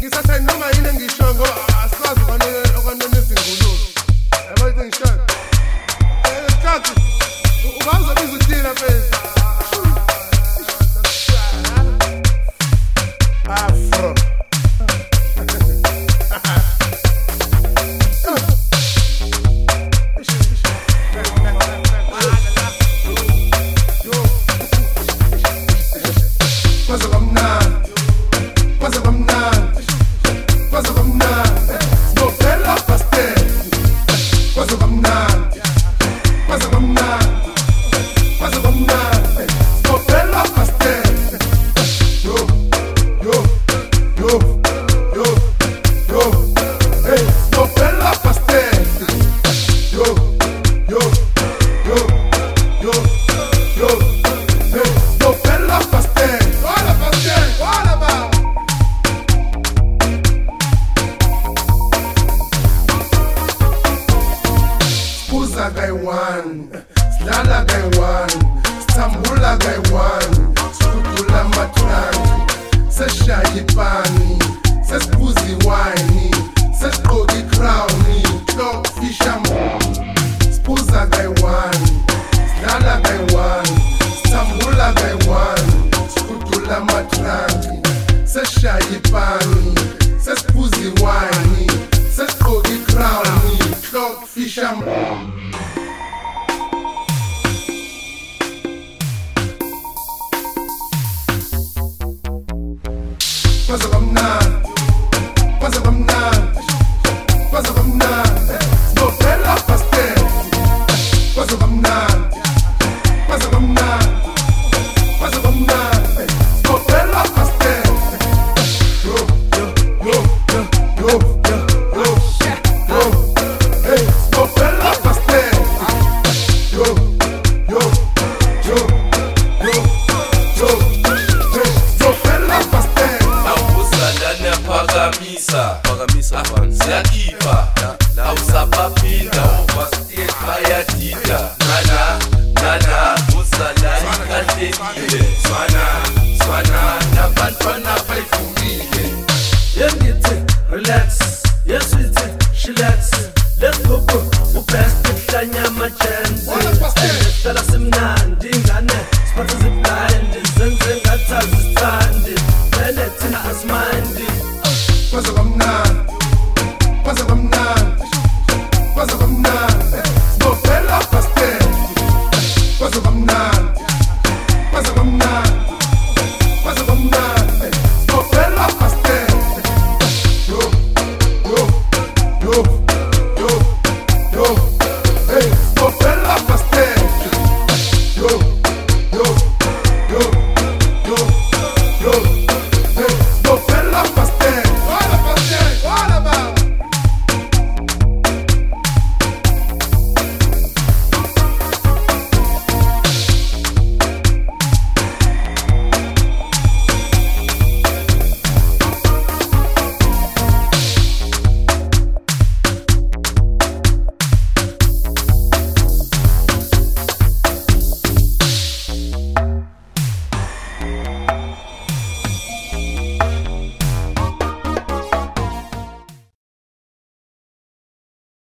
Slala guy one, Stambula guy one, Skutula matrangi, Seshayi pani, Sespuzi wine, Seskogi crowny, Dog fisherman. Spuza guy one, Slala guy one, Stambula guy one, Skutula matrangi, Seshayi pani, Sespuzi wine, Seskogi crowny, Dog fisherman. Pasa kamnandi, pasa kamnandi, pasa kamnandi, Sbopella pastel. Pasa kamnandi, pasa kamnandi, pasa kamnandi, Sbopella pastel. Yo, yo, yo, yo, yo, yo, yo, hey, Sbopella pastel. Yo, yo, yo, yo, yo, hey, Sbopella pastel. Phakamisa siyakhipha awusaphinda ubastate bayadida nana usalani kahlekile swana